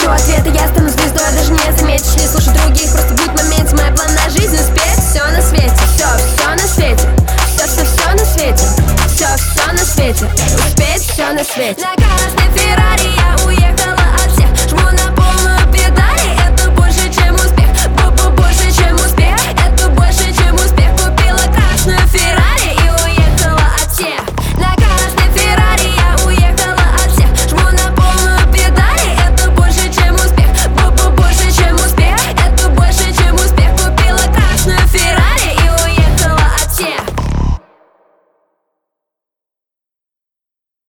ищу ответы, я стану звездой, даже не заметишь, не слушай других. Просто будь в моменте, моя плана жизни спеть. Все на свете, все на свете, все на свете, все на свете, успеть все на свете. На красной Феррари